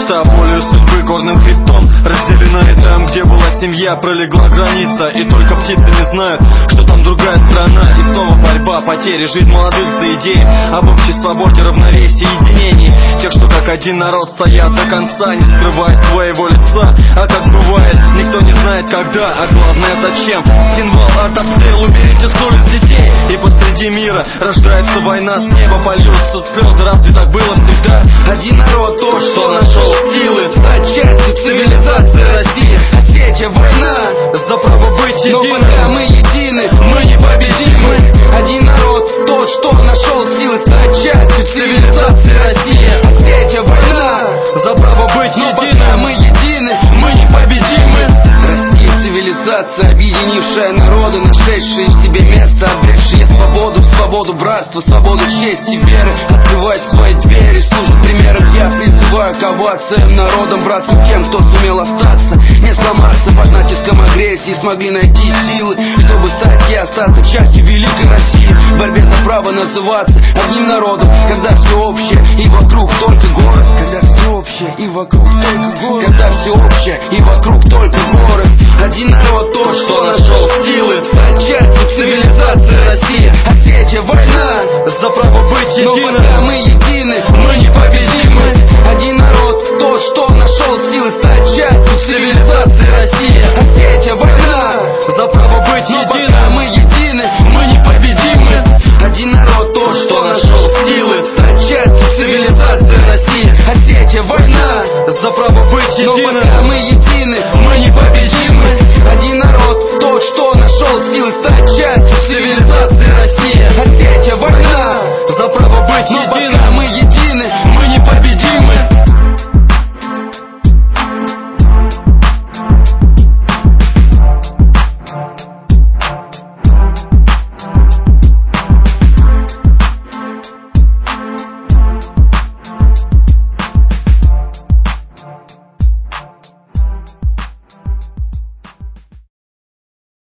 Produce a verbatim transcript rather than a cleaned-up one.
мечта, волею судьбы горным хребтом разделена, и там, где была семья, пролегла граница. И только птицы не знают, что там другая страна. И снова борьба, потери, жизнь молодых за идеи об общей свободе, равновесии, единении тех, что как один народ стоят до конца, не скрывая своего лица. А как бывает, никто не знает когда, а главное зачем. Символ арт-обстрел, уберите с улиц детей. И посреди мира рождается война, с неба польются слезы. Разве так было всегда? Один народ, тот, что нашел силы стать частью цивилизации России. Осетия, война за право быть единым. Но пока мы едины, мы непобедимы. Один народ, тот, что нашел силы стать частью цивилизации России. Осетия, война за право быть единым. Но пока мы едины, мы непобедимы. Россия — цивилизация, объединившая народы, нашедшие в себе место, обретшие свободу, свободу братства, свободу чести, веры. Открывай свои двери, служит примером. Я призываю к овациям народам, братским, тем, кто сумел остаться, не сломаться под натиском агрессии, смогли найти силы, чтобы стать и остаться частью великой России. В борьбе за право называться одним народом, когда все общее и вокруг только город. Когда все общее и вокруг только город. Когда все общее и вокруг только город. Один народ, тот, что нашел силы стать частью цивилизации.